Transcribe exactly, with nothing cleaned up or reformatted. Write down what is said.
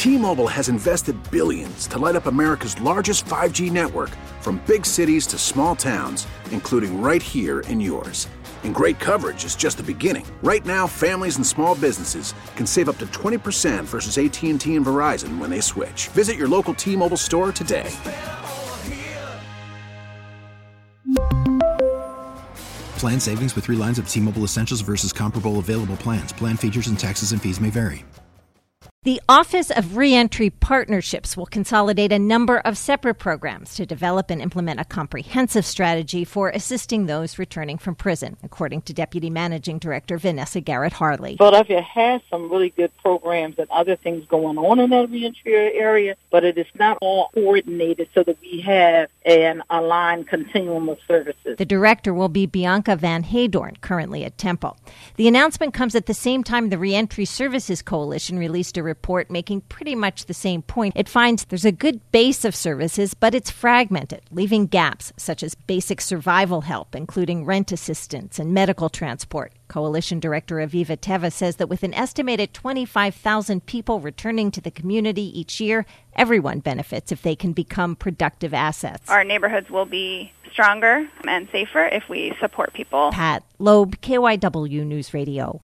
T-Mobile has invested billions to light up America's largest five G network, from big cities to small towns, including right here in yours. And great coverage is just the beginning. Right now, families and small businesses can save up to twenty percent versus A T and T and Verizon when they switch. Visit your local T-Mobile store today. Plan savings with three lines of T-Mobile Essentials versus comparable available plans. Plan features and taxes and fees may vary. The Office of Reentry Partnerships will consolidate a number of separate programs to develop and implement a comprehensive strategy for assisting those returning from prison, according to Deputy Managing Director Vanessa Garrett-Harley. Philadelphia has some really good programs and other things going on in that reentry area, but it is not all coordinated so that we have an aligned continuum of services. The director will be Bianca Van Haydorn, currently at Temple. The announcement comes at the same time the Reentry Services Coalition released a report making pretty much the same point. It finds there's a good base of services, but it's fragmented, leaving gaps such as basic survival help, including rent assistance and medical transport. Coalition Director Aviva Teva says that with an estimated twenty-five thousand people returning to the community each year, everyone benefits if they can become productive assets. Our neighborhoods will be stronger and safer if we support people. Pat Loeb, K Y W News Radio.